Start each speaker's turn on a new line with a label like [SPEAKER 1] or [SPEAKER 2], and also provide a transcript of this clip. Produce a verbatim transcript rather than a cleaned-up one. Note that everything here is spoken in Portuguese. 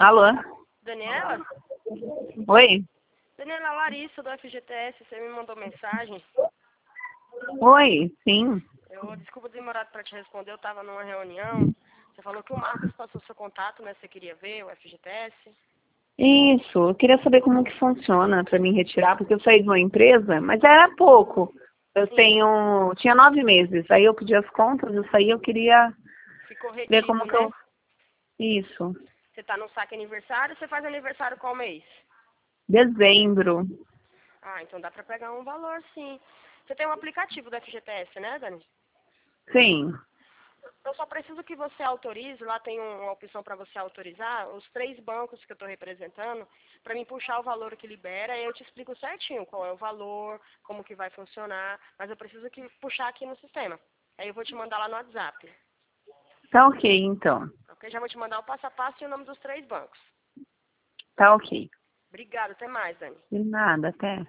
[SPEAKER 1] Alô?
[SPEAKER 2] Daniela?
[SPEAKER 1] Oi?
[SPEAKER 2] Daniela, Larissa do F G T S, você me mandou mensagem.
[SPEAKER 1] Oi, sim.
[SPEAKER 2] Eu, desculpa demorado para te responder, eu estava numa reunião. Você falou que o Marcos passou seu contato, né? Você queria ver o F G T S.
[SPEAKER 1] Isso, eu queria saber como que funciona para mim retirar, porque eu saí de uma empresa, mas era pouco. Eu
[SPEAKER 2] Sim.
[SPEAKER 1] tenho, tinha nove meses, aí eu pedi as contas, eu saí, eu queria
[SPEAKER 2] Ficou
[SPEAKER 1] ver
[SPEAKER 2] retido,
[SPEAKER 1] como que
[SPEAKER 2] né?
[SPEAKER 1] eu... Isso,
[SPEAKER 2] Você está no saque aniversário, você faz aniversário qual mês?
[SPEAKER 1] dezembro.
[SPEAKER 2] Ah, então dá para pegar um valor, sim. Você tem um aplicativo do F G T S, né, Dani?
[SPEAKER 1] Sim,
[SPEAKER 2] Eu só preciso que você autorize, lá tem um- uma opção para você autorizar, os três bancos que eu estou representando, para mim puxar o valor que libera, e eu te explico certinho qual é o valor, como que vai funcionar, mas eu preciso que puxar aqui no sistema. Aí eu vou te mandar lá no WhatsApp,
[SPEAKER 1] tá ok então.
[SPEAKER 2] ok? Já vou te mandar o passo a passo e o nome dos três bancos.
[SPEAKER 1] Tá ok.
[SPEAKER 2] Obrigada, até mais, Dani.
[SPEAKER 1] De nada, até.